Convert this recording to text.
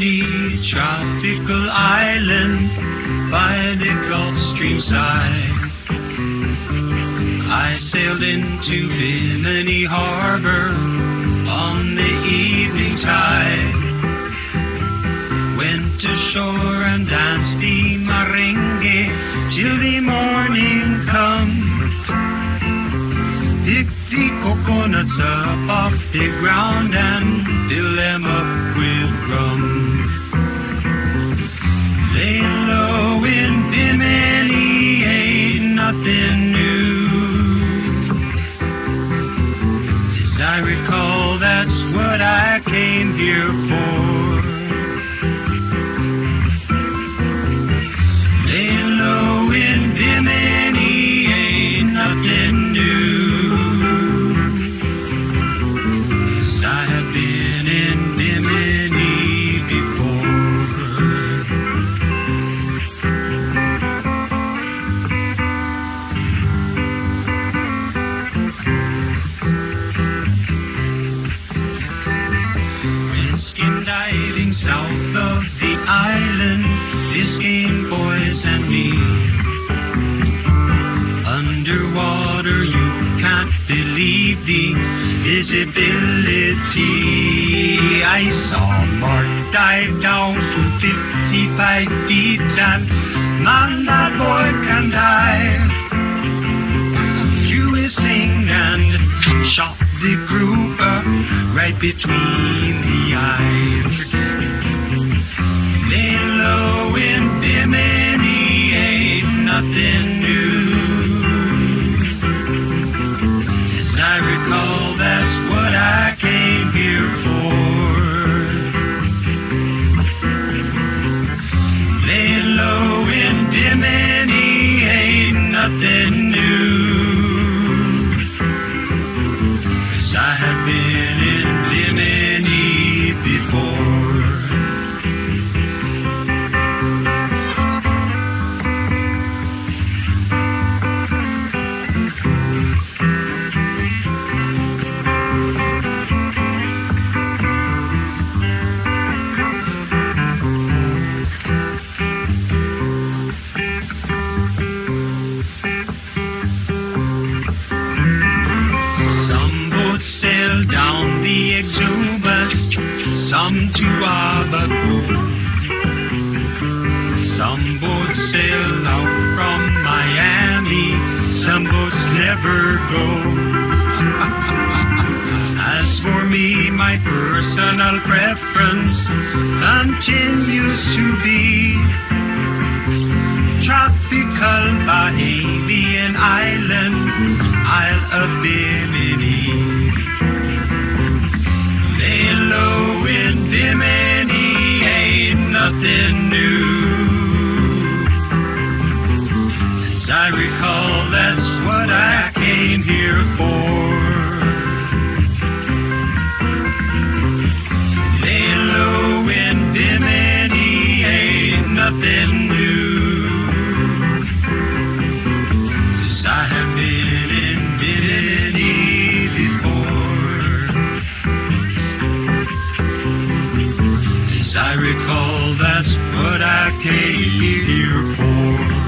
sunny tropical island by the Gulf Stream side. I sailed into Bimini Harbor on the evening tide. Went ashore and danced the merengue till the morning come. Picked the coconuts up off the ground and fill them up with rum. Laying low in Bimini ain't nothing new. As I recall, that's what I came here for. Laying low in Bimini ain't nothing new. I have been in Bimini before. Redskin diving south of the island, Biscayne boys and me. Underwater you can't believe the visibility. I saw Mark dive down from 55 feet, and man, that boy can dive. Threw his thing and shot the grouper right between the eyes. Lay low in Bimini ain't nothing new. I recall, that's what I came here for. Laying low in Bimini ain't nothing new. 'Cause I have been in Bimini before. Sail down the Exubus, some to Abaco. Some boats sail out from Miami, some boats never go. As for me, my personal preference continues to be tropical Bahavian island, Isle of Bimini. Lay low in Bimini ain't nothing new. As I recall, that's what I came here for. Lay low in Bimini ain't nothing new. 'Cause I have been in Bimini before. As I recall, that's what I came here for.